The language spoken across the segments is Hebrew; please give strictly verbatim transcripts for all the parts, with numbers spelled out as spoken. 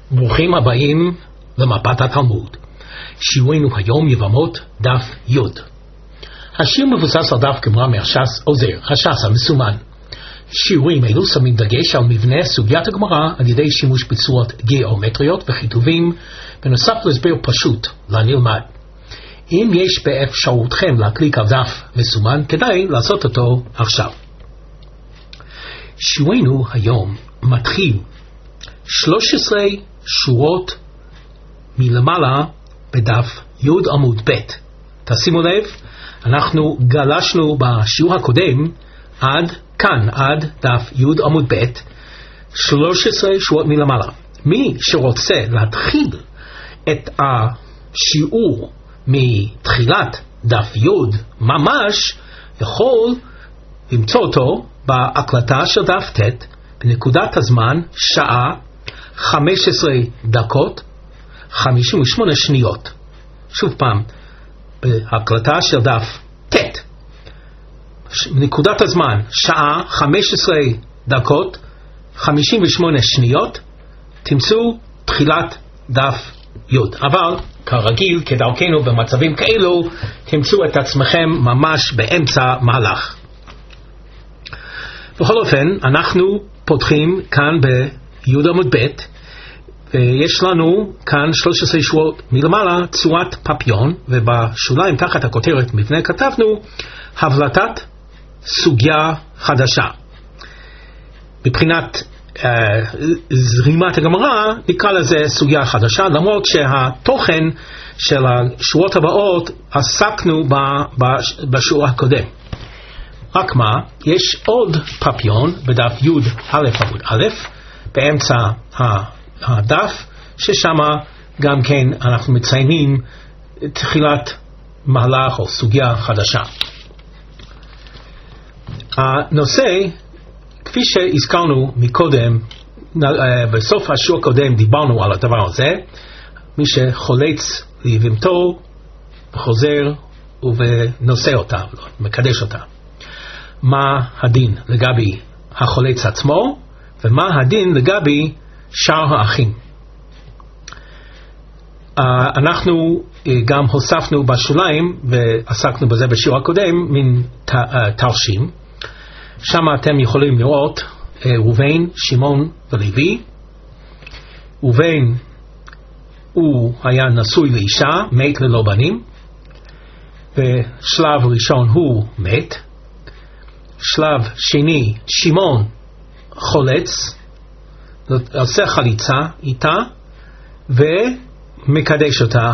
ברוכים הבאים למפת התלמוד. שיעורנו היום יבמות דף י'. השיר מבוסס על דף גמרא מהש"ס עוזר, הש"ס המסומן. שיעורים אלו שמים דגש על מבנה סוגיית הגמרא על ידי שימוש בצורות גיאומטריות וכיתובים, בנוסף להסבר פשוט לנלמד. אם יש באפשרותכם להקליק על דף מסומן, כדאי לעשות אותו עכשיו. שיעורנו היום מתחיל שלוש עשרה שורות מלמעלה בדף י' עמוד ב'. תשימו לב, אנחנו גלשנו בשיעור הקודם עד כאן, עד דף י' עמוד ב', שלוש עשרה שורות מלמעלה. מי שרוצה להתחיל את השיעור מתחילת דף י' ממש, יכול למצוא אותו בהקלטה של דף ט' בנקודת הזמן שעה חמש עשרה דקות חמישים ושמונה שניות. שוב פעם, בהקלטה של דף ט' בנקודת הזמן שעה חמש עשרה דקות חמישים ושמונה שניות תמצאו תחילת דף י'. אבל כרגיל, כדרכנו במצבים כאלו, תמצאו את עצמכם ממש באמצע מהלך. בכל אופן, אנחנו פותחים כאן בי' עמוד ב', ויש לנו כאן שלוש עשרה שורות מלמעלה צורת פפיון, ובשוליים תחת הכותרת מבנה כתבנו הבלטת סוגיה חדשה. מבחינת uh, זרימת הגמרא נקרא לזה סוגיה חדשה, למרות שהתוכן של השורות הבאות עסקנו ב, ב, בשיעור הקודם. רק מה, יש עוד פפיון בדף י' א' עמוד א', באמצע הדף, ששם גם כן אנחנו מציינים תחילת מהלך או סוגיה חדשה. הנושא, כפי שהזכרנו מקודם, בסוף השיעור הקודם דיברנו על הדבר הזה, מי שחולץ לבהמתו חוזר ונושא אותה, מקדש אותה. מה הדין לגבי החולץ עצמו, ומה הדין לגבי שאר האחים. Uh, אנחנו uh, גם הוספנו בשוליים, ועסקנו בזה בשיעור הקודם, מן ת, uh, תרשים. שם אתם יכולים לראות uh, ראובן, שמעון ולוי. ראובן הוא היה נשוי לאישה, מת ללא בנים. בשלב ראשון הוא מת. שלב שני, שמעון חולץ, עושה חליצה איתה ומקדש אותה.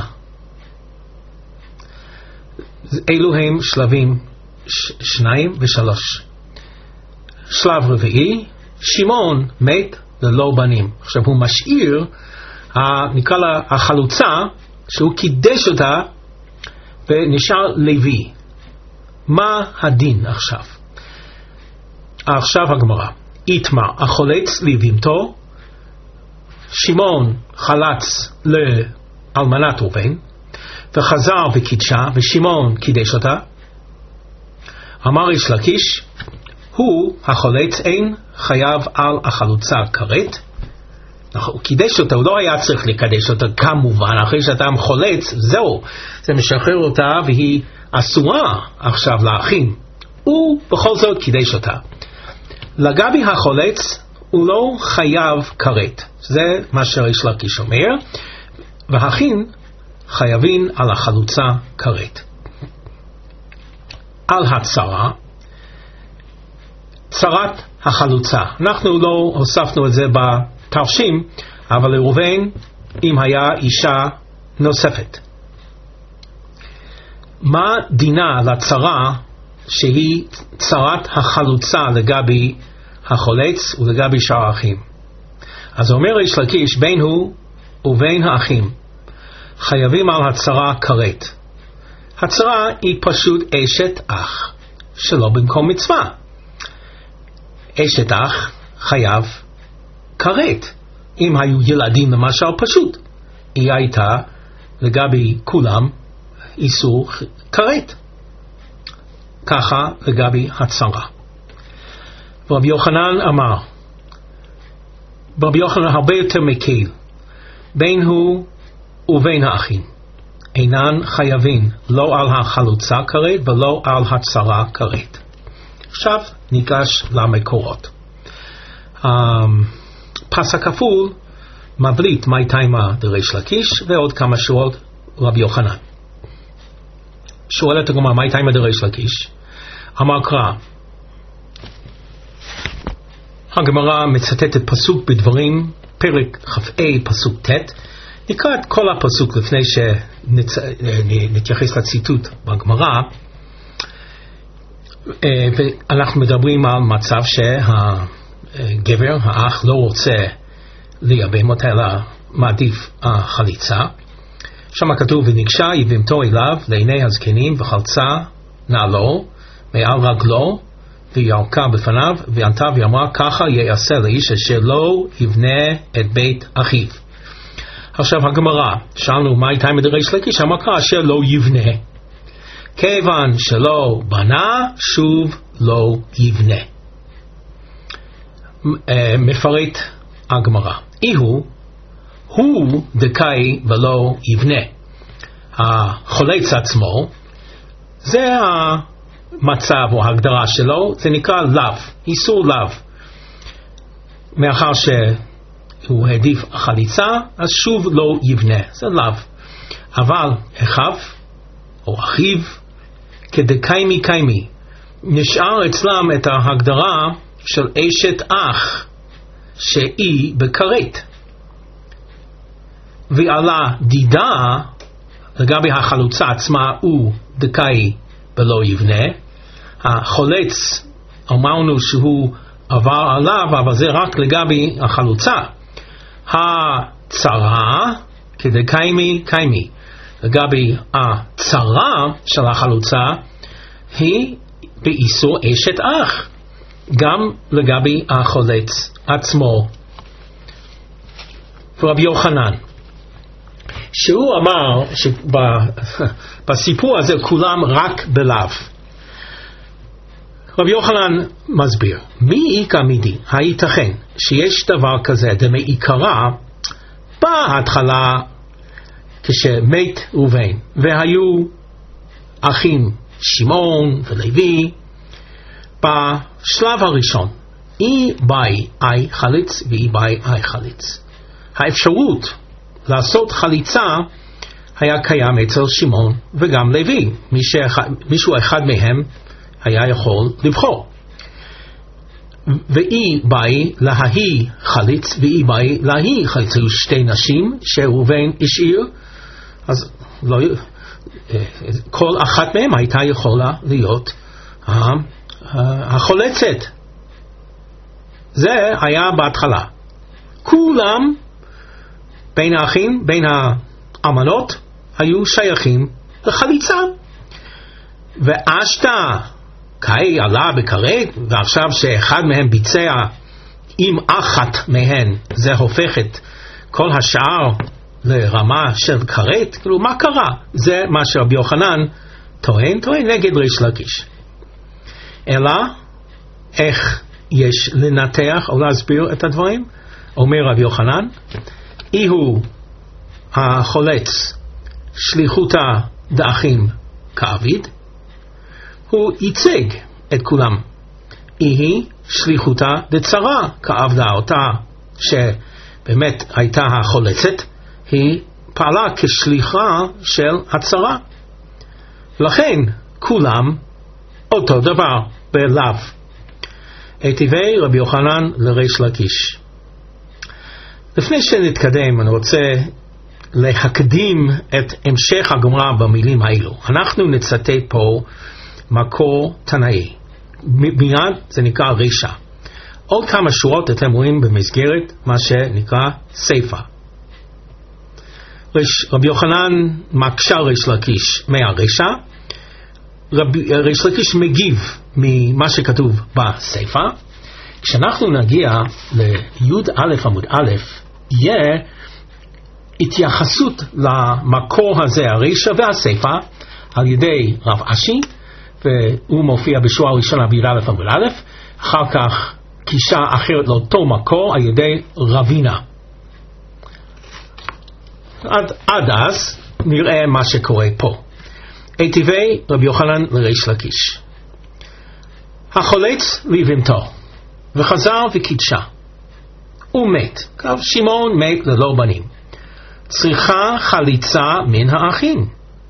אלו הם שלבים ש- שניים ושלוש. שלב רביעי, שמעון מת ללא בנים. עכשיו הוא משאיר, נקרא לה החלוצה, שהוא קידש אותה ונשאר לוי. מה הדין עכשיו? עכשיו הגמרא. איתמר החולץ לבהמתו, שמעון חלץ לאלמנת ראובן, וחזר וקידשה, ושמעון קידש אותה. אמר יש לקיש, הוא החולץ אין חייב על החלוצה כרת. הוא קידש אותה, הוא לא היה צריך לקדש אותה כמובן, אחרי שאתה חולץ, זהו, זה משחרר אותה והיא אסורה עכשיו לאחים. הוא בכל זאת קידש אותה. לגבי החולץ הוא לא חייב כרת, זה מה שיש לקיש אומר, והאחים חייבים על החלוצה כרת. על הצרה, צרת החלוצה, אנחנו לא הוספנו את זה בתרשים, אבל לראובן אם היה אישה נוספת. מה דינה לצרה שהיא צרת החלוצה לגבי החולץ ולגבי שאר האחים? אז אומר יש לקיש, בין הוא ובין האחים חייבים על הצרה כרת. הצרה היא פשוט אשת אח שלא במקום מצווה. אשת אח חייב כרת. אם היו ילדים למשל פשוט, היא הייתה לגבי כולם איסור כרת. ככה לגבי הצרה. רבי יוחנן אמר, רבי יוחנן הרבה יותר מקל. בין הוא ובין האחים. אינן חייבים לא על החלוצה כרת ולא על הצרה כרת. עכשיו ניגש למקורות. um, פסק כפול מבליט מי תימה דריש לקיש ועוד כמה שורות רבי יוחנן. שואלת הגמרא מי תימה דריש לקיש. אמר קרא, הגמרא מצטטת פסוק בדברים פרק כ"ה פסוק ט'. נקרא את כל הפסוק לפני שנתייחס לציטוט בגמרא. ואנחנו מדברים על מצב שהגבר, האח, לא רוצה לייבם אותה אלא מעדיף החליצה. שם כתוב וניגשה יבמתו אליו לעיני הזקנים וחלצה נעלו מעל רגלו וירקה בפניו וענתה ואמרה ככה יעשה לאיש אשר לא יבנה את בית אחיו. עכשיו הגמרא, שאלנו מה הייתה מדריש לקיש, אמר ככה אשר לא יבנה, כיוון שלא בנה שוב לא יבנה. מפרט הגמרא, איהו הוא דקאי ולא יבנה. החולץ עצמו זה המצב או ההגדרה שלו, זה נקרא לאו, איסור לאו. מאחר שהוא העדיף חליצה, אז שוב לא יבנה, זה לאו. אבל אחיו או אחיו כדקיימי קיימי, נשאר אצלם את ההגדרה של אשת אח שהיא בכרת. ועלה דידה לגבי החלוצה עצמה הוא דקאי ולא יבנה. החולץ אמרנו שהוא עבר עליו, אבל זה רק לגבי החלוצה. הצרה כדקיימי קיימי, לגבי הצרה של החלוצה היא באיסור אשת אח, גם לגבי החולץ עצמו. רבי יוחנן, שהוא אמר שבסיפור הזה כולם רק בלאו. רבי יוחנן מסביר, מי איכא מידי, הייתכן שיש דבר כזה דמעיקרא בהתחלה כשמת ראובן והיו אחים שמעון ולוי, בשלב הראשון אי באי אי חליץ ואי באי אי חליץ. האפשרות לעשות חליצה היה קיים אצל שמעון וגם לוי, מישהו אחד מהם היה יכול לבחור. ואי באי לההי חליץ ואי באי לההי חליץ, היו שתי נשים שראובן השאיר, אז לא, כל אחת מהם הייתה יכולה להיות החולצת. זה היה בהתחלה. כולם בין האחים, בין האמנות, היו שייכים לחליצה. ואשתה קאי עלה בכרת, ועכשיו שאחד מהם ביצע עם אחת מהן, זה הופך את כל השאר לרמה של כרת. כאילו מה קרה? זה מה שרבי יוחנן טוען, טוען נגד ריש לקיש. אלא איך יש לנתח או להסביר את הדברים? אומר רבי יוחנן, איהו החולץ שליחותה דאחים כאביד, הוא ייצג את כולם. היא שליחותה דצרה כעבדה, אותה שבאמת הייתה החולצת, היא פעלה כשליחה של הצרה. לכן כולם אותו דבר בלאו. היטיבי רבי יוחנן לריש לקיש. לפני שנתקדם אני רוצה להקדים את המשך הגמרא במילים האלו. אנחנו נצטט פה מקור תנאי, מיד זה נקרא רישה. עוד כמה שורות אתם רואים במסגרת מה שנקרא סיפה. רבי יוחנן מקשה ריש לקיש מהרישה, רבי, ריש לקיש מגיב ממה שכתוב בסיפה. כשאנחנו נגיע ליוד א' עמוד א', יהיה התייחסות למקור הזה, הרישה והסיפה, על ידי רב אשי, והוא מופיע בשורה הראשונה ביוד א' עמוד א', אחר כך גישה אחרת לאותו מקור על ידי רבינה. עד, עד אז נראה מה שקורה פה. היטיבי רבי יוחנן לריש לקיש. החולץ לבהמתו וחזר וקידשה. הוא מת. שמעון מת ללא בנים. צריכה חליצה מן האחים.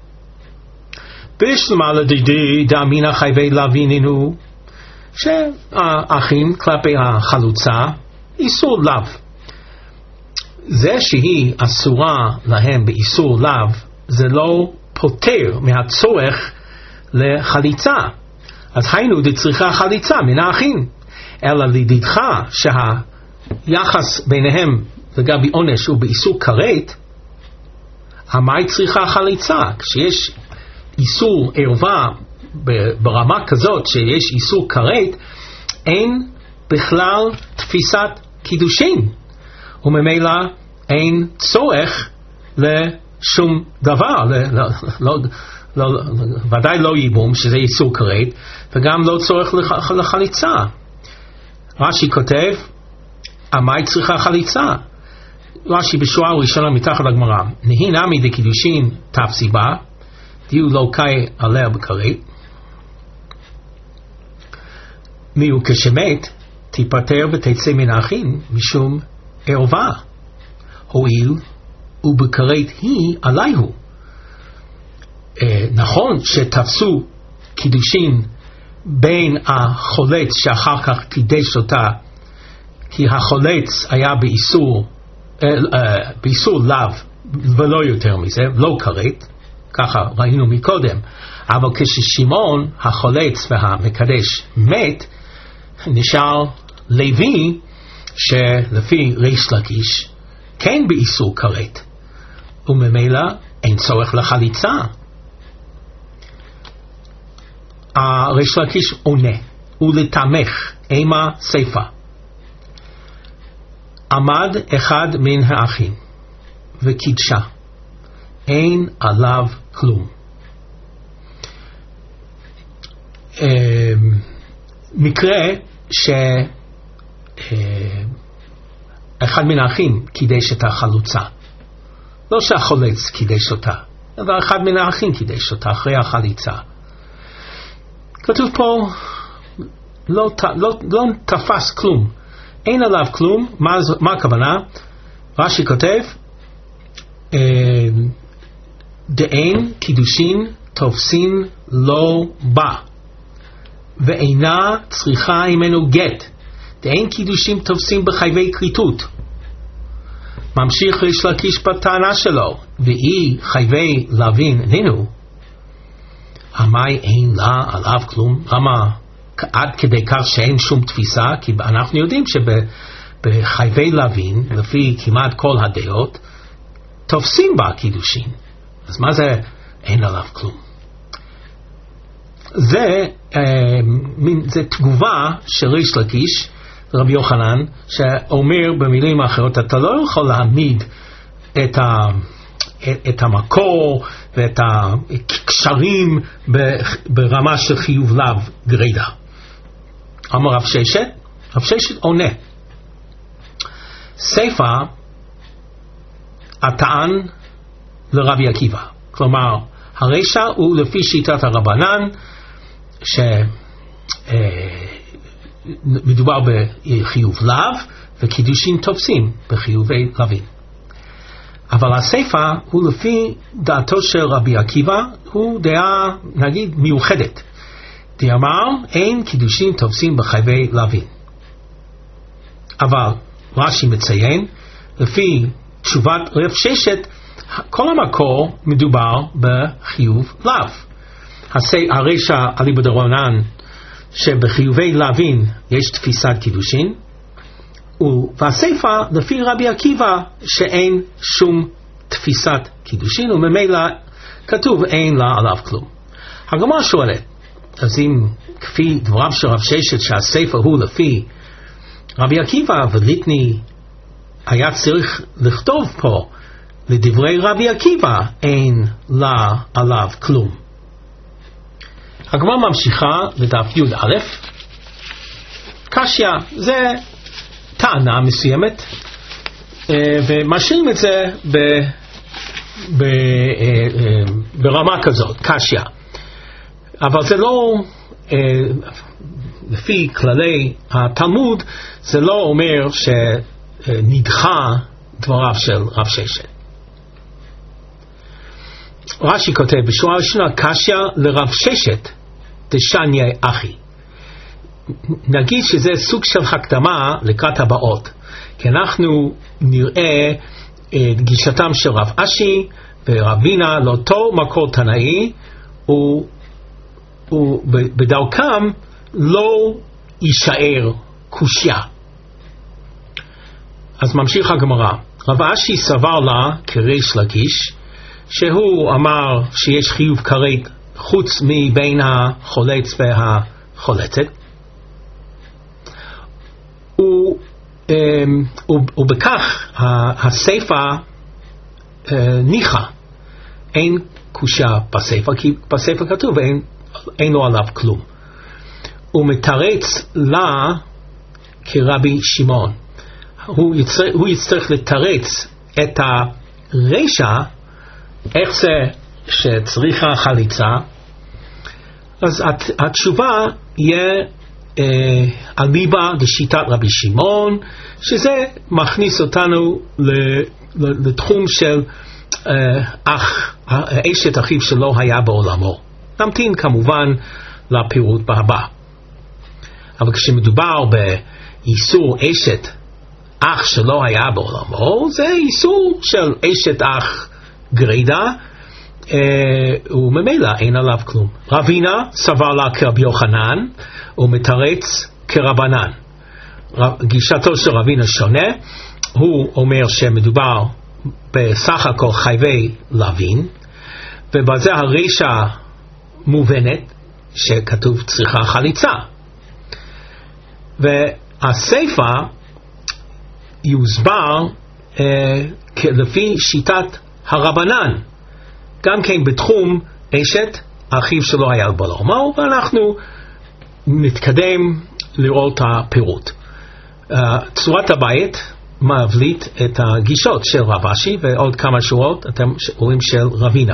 בשלמה לדידי דאמינא חייבי להביננו, שהאחים כלפי החלוצה איסור לאו. זה שהיא אסורה להם באיסור לאו, זה לא פותר מהצורך לחליצה. אז היינו דצריכה חליצה מן האחים. אלא לדידך שהיחס ביניהם לגבי עונש הוא באיסור כרת, המאי צריכה חליצה? כשיש איסור ערווה ברמה כזאת שיש איסור כרת, אין בכלל תפיסת קידושין, וממילא אין צורך לשום דבר, לא, לא, לא, ודאי לא ייבום שזה איסור כרת, וגם לא צורך לח, לחליצה. רש"י כותב, המאי צריכה חליצה? רש"י בשורה הראשונה מתחת לגמרא, נהי נמי דקידושין תף סיבה, דיו לא קאי עליה בכרת, מיהו כשמת תיפטר ותצא מן האחים משום ערווה, הואיל ובכרת היא עליהו. אה, נכון שתפסו קידושין בין החולץ שאחר כך קידש אותה, כי החולץ היה באיסור אה, אה, באיסור לאו ולא יותר מזה, לא כרת, ככה ראינו מקודם. אבל כששמעון החולץ והמקדש מת, נשאר לוי שלפי ריש לקיש כן באיסור כרת, וממילא אין צורך לחליצה. הריש לקיש עונה ולתמך אימה סיפה. עמד אחד מן האחים וקידשה, אין עליו כלום. מקרה שאחד מן האחים קידש את החלוצה, לא שהחולץ קידש אותה, אבל אחד מן האחים קידש אותה אחרי החליצה. כתוב פה לא, לא, לא תפס כלום, אין עליו כלום. מה, מה הכוונה? רש"י כותב דאין קידושין תופסין לא בא ואינה צריכה ממנו גט. דאין קידושין תופסין בחייבי כריתות. ממשיך ריש לקיש בטענה שלו, ואי חייבי להבין נינו, המאי אין לה עליו כלום. למה עד כדי כך שאין שום תפיסה? כי אנחנו יודעים שבחייבי להבין, לפי כמעט כל הדעות, תופסים בה קידושין. אז מה זה אין עליו כלום? זה, אה, מין, זה תגובה של ריש לקיש רבי יוחנן, שאומר במילים אחרות, אתה לא יכול להעמיד את, ה, את, את המקור ואת הקשרים ברמה של חיוב לאו גרידא. אמר רב ששת, רב ששת עונה, סיפה הטען לרבי עקיבא. כלומר, הרשע הוא לפי שיטת הרבנן, שמדובר בחיוב לאו, וקידושין תופסים בחיובי לווין. אבל הסיפה הוא לפי דעתו של רבי עקיבא, הוא דעה נגיד מיוחדת. דאמר אין קידושין תופסים בחייבי לווין. אבל רש"י מציין, לפי תשובת רב ששת, כל המקור מדובר בחיוב לאו. הרשע אליבא דרבנן שבחיובי לווין יש תפיסת קידושין, והסיפה לפי רבי עקיבא שאין שום תפיסת קידושין, וממילא כתוב אין לה עליו כלום. הגמרא שואלת, אז אם כפי דבריו של רב ששת שהסיפה הוא לפי רבי עקיבא, וליטני היה צריך לכתוב פה לדברי רבי עקיבא אין לה עליו כלום. הגמרא ממשיכה לדף י' א', קשיא, זה טענה מסוימת, ומשאירים את זה ברמה כזאת, קשיא. אבל זה לא, לפי כללי התלמוד, זה לא אומר שנדחה דבריו של רב ששת. רש"י כותב בשורה הראשונה, קשיא לרב ששת דשניה אחי. נגיד שזה סוג של הקדמה לקראת הבאות, כי אנחנו נראה את גישתם של רב אשי ורבינה לאותו מקור תנאי, ובדרכם לא יישאר קושיה. אז ממשיך הגמרא. רב אשי סבר לה כריש לקיש, שהוא אמר שיש חיוב כרת חוץ מבין החולץ והחולצת, ובכך הסיפה ניחה, אין קושיה בספר, כי בספר כתוב אין, אין לו עליו כלום. הוא מתרץ לה כרבי שמעון. הוא יצטרך, הוא יצטרך לתרץ את הרשע, איך זה שצריכה חליצה. אז התשובה יהיה אה, אליבא דשיטת רבי שמעון, שזה מכניס אותנו לתחום של אח, אשת אחיו שלא היה בעולמו. נמתין כמובן לפירוט בהבא. אבל כשמדובר באיסור אשת אח שלא היה בעולמו, זה איסור של אשת אח גרידה, וממילא אין עליו כלום. רבינה סבר לה כרבי יוחנן, ומתרץ כרבנן. גישתו של רבינה שונה, הוא אומר שמדובר בסך הכל חייבי להבין, ובזה הרשע מובנת שכתוב צריכה חליצה. והסיפה יוסבר אה, לפי שיטת הרבנן, גם כן בתחום אשת אחיו שלא היה בעולמו, ואנחנו נתקדם לראות הפירוט. Uh, צורת הבית מבליט את הגישות של רב אשי, ועוד כמה שורות אתם רואים של רבינה.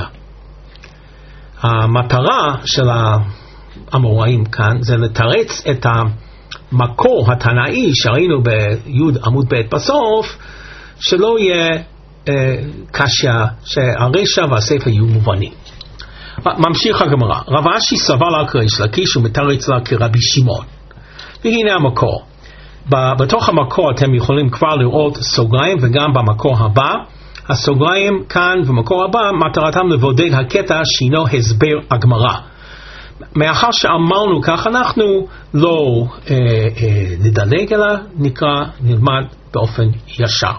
המטרה של האמוראים כאן זה לתרץ את המקור התנאי שראינו ביוד עמוד ב' בסוף, שלא יהיה uh, קשיא, שהרשע והספר יהיו מובנים. ממשיך הגמרא. רב אשי סבר לה כריש לקיש ומתרץ לה כרבי שמעון. והנה המקור. בתוך המקור אתם יכולים כבר לראות סוגריים, וגם במקור הבא. הסוגריים כאן במקור הבא מטרתם לבודד הקטע שינו הסבר הגמרא. מאחר שאמרנו כך, אנחנו לא אה, אה, נדלג אלא נקרא, נלמד באופן ישר.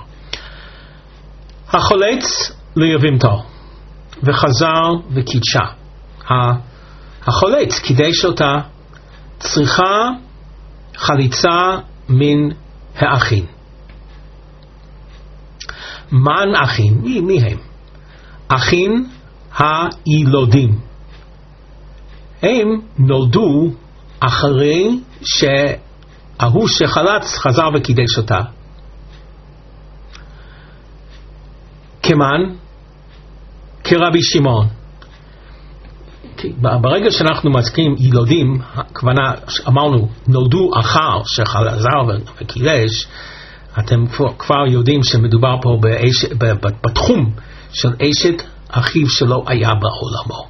החולץ ליבימתו וחזר וקידשה. החולץ קידש אותה, צריכה חליצה מן האחים. מן אחים? מי, מי הם? אחים הילודים. הם נולדו אחרי שההוא שחלץ חזר וקידש אותה. כמן? כרבי שמעון. ברגע שאנחנו מזכירים ילודים, הכוונה, אמרנו, נולדו אחר שחזר וקידש, אתם כבר יודעים שמדובר פה באש, בתחום של אשת אחיו שלא היה בעולמו.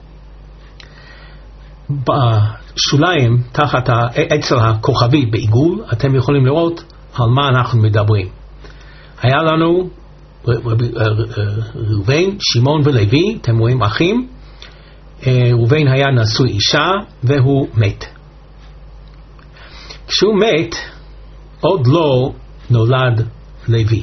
בשוליים, תחת אצל הכוכבי בעיגול, אתם יכולים לראות על מה אנחנו מדברים. היה לנו ראובן, שמעון ולוי, אתם רואים אחים. ראובן היה נשוי אישה והוא מת. כשהוא מת עוד לא נולד לוי.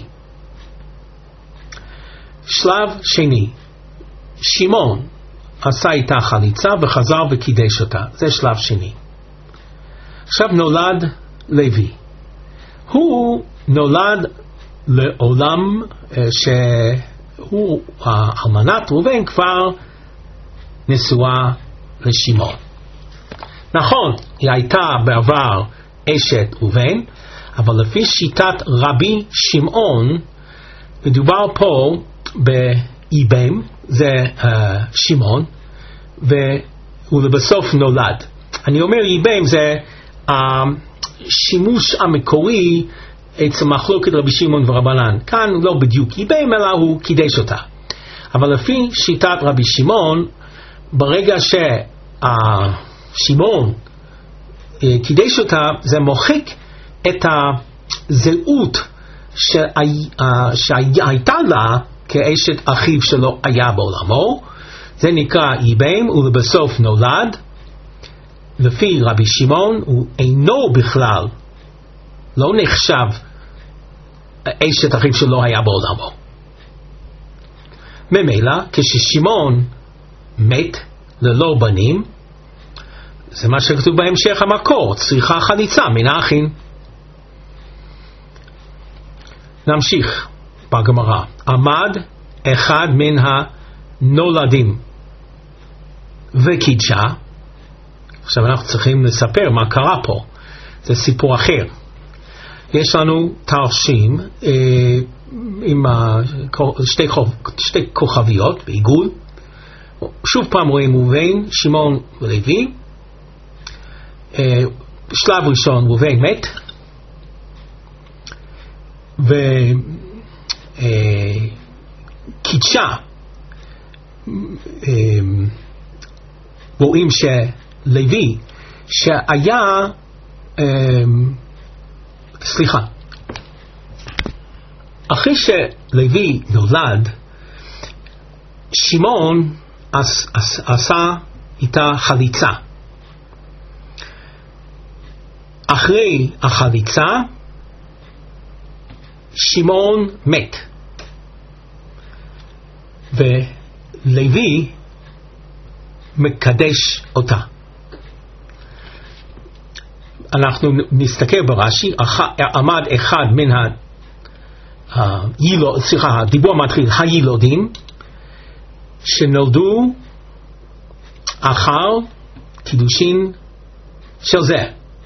שלב שני, שמעון עשה איתה חליצה וחזר וקידש אותה. זה שלב שני. עכשיו נולד לוי. הוא נולד לעולם שהוא, האלמנת ראובן כבר נשואה לשמעון. נכון, היא הייתה בעבר אשת ראובן, אבל לפי שיטת רבי שמעון מדובר פה איבם זה uh, שמעון, והוא לבסוף נולד. אני אומר איבם זה השימוש המקורי אצל מחלוקת רבי שמעון ורבנן. כאן לא בדיוק איבם, אלא הוא קידש אותה. אבל לפי שיטת רבי שמעון, ברגע שהשמעון קידש אותה, זה מוחק את הזהות שהייתה לה כאשת אחיו שלו היה בעולמו. זה נקרא איבם, ולבסוף נולד. לפי רבי שמעון הוא אינו בכלל, לא נחשב אשת אחיו שלו היה בעולמו. ממילא כששמעון מת ללא בנים, זה מה שכתוב בהמשך המקור, צריכה חליצה מן האחים. נמשיך בגמרא. עמד אחד מן הנולדים וקידשה. עכשיו אנחנו צריכים לספר מה קרה פה, זה סיפור אחר. יש לנו תרשים אה, עם ה, שתי, שתי כוכביות בעיגול. שוב פעם רואים ראובן, שמעון ולוי. אה, שלב ראשון ראובן מת, וקידשה אה, רואים שלוי שהיה אה, סליחה, אחרי שלוי נולד, שמעון עשה איתה חליצה. אחרי החליצה שמעון מת, ולוי מקדש אותה. אנחנו נסתכל ברש"י, עמד אחד מן ה... הילוד, סליחה, הדיבור מתחיל, הילודים שנולדו אחר קידושין של זה.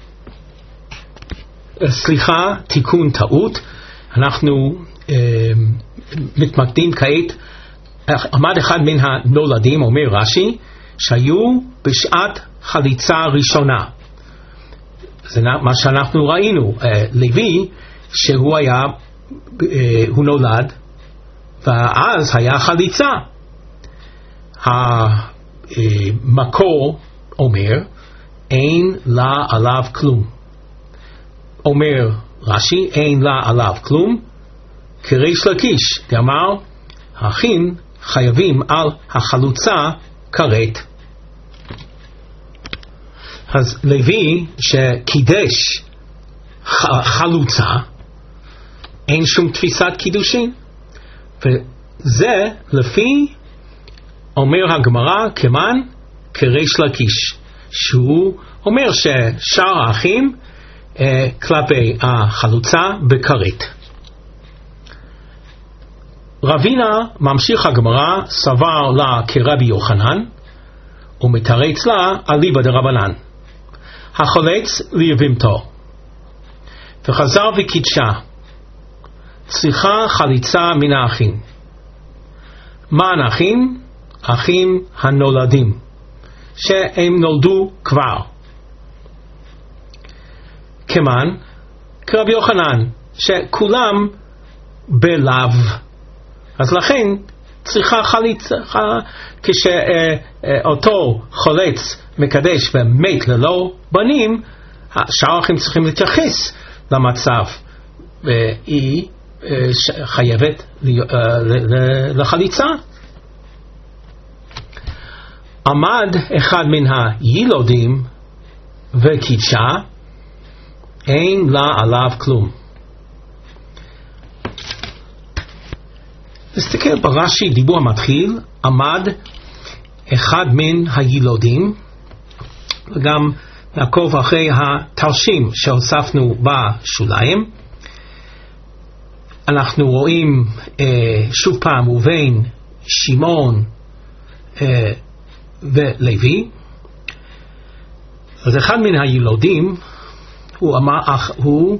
סליחה, תיקון טעות, אנחנו אה, מתמקדים כעת, עמד אחד מן הנולדים, אומר רש"י, שהיו בשעת חליצה ראשונה. זה מה שאנחנו ראינו, לוי שהוא היה, הוא נולד ואז היה חליצה. המקור אומר אין לה עליו כלום. אומר רש"י אין לה עליו כלום, כריש לקיש דאמר האחים חייבים על החלוצה כרת. אז לוי שקידש חלוצה, אין שום תפיסת קידושין, וזה לפי אומר הגמרא כמן כריש לקיש, שהוא אומר ששאר האחים אה, כלפי החלוצה בכרת. רבינה ממשיך הגמרא סבר לה כרבי יוחנן ומתרץ לה אליבא דרבנן, החולץ ליבמתו, וחזר וקידשה, צריכה חליצה מן האחים. מה האחים? אחים הנולדים, שהם נולדו כבר. כמן כרבי יוחנן, שכולם בלאו, אז לכן צריכה חליצה. כשאותו חולץ מקדש ומת ללא בנים, שאר האחים צריכים להתייחס למצב, והיא חייבת לחליצה. עמד אחד מן הילודים וקידשה, אין לה עליו כלום. נסתכל ברש"י, דיבור המתחיל, עמד אחד מן הילודים, וגם נעקוב אחרי התרשים שהוספנו בשוליים. אנחנו רואים אה, שוב פעם ובין שמעון אה, ולוי. אז אחד מן הילודים הוא, אח, הוא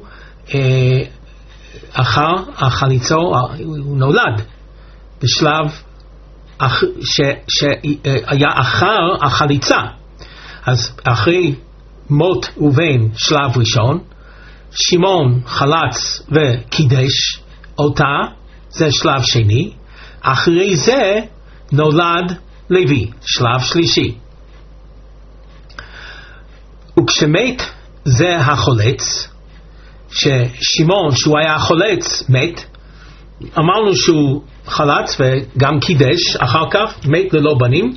אה, אחר החליצו, הוא נולד בשלב שהיה אחר החליצה. אז אחרי מות ראובן שלב ראשון, שמעון חלץ וקידש אותה, זה שלב שני. אחרי זה נולד לוי, שלב שלישי. וכשמת זה החולץ, ששמעון שהוא היה חולץ מת, אמרנו שהוא חלץ וגם קידש, אחר כך מת ללא בנים,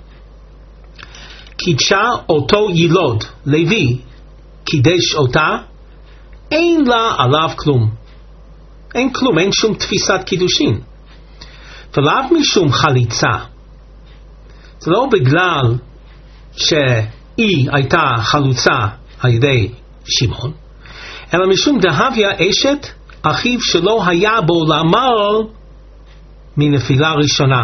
קידשה אותו ילוד, לוי קידש אותה, אין לה עליו כלום, אין כלום, אין שום תפיסת קידושין, ולאו משום חליצה. זה לא בגלל שהיא הייתה חלוצה על ידי שמעון, אלא משום דהביה אשת אחיו שלא היה בעולמו מנפילה ראשונה.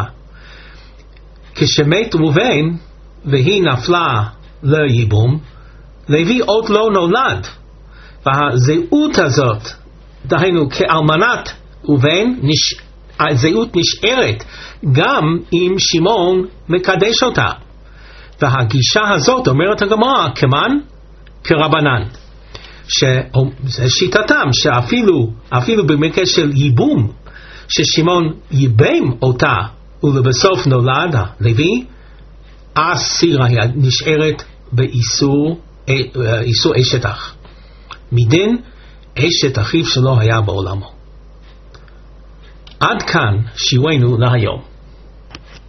כשמת ראובן והיא נפלה לייבום, לוי עוד לא נולד, והזהות הזאת, דהיינו כאלמנת ראובן, נש... הזהות נשארת גם אם שמעון מקדש אותה. והגישה הזאת אומרת הגמרא כמן כרבנן, שזה שיטתם שאפילו אפילו במקרה של ייבום ששמעון ייבם אותה ולבסוף נולד לוי, אסירה נשארת באיסור איסור אשת אח, מדין אשת אחיו שלא היה בעולמו. עד כאן שיעורנו להיום.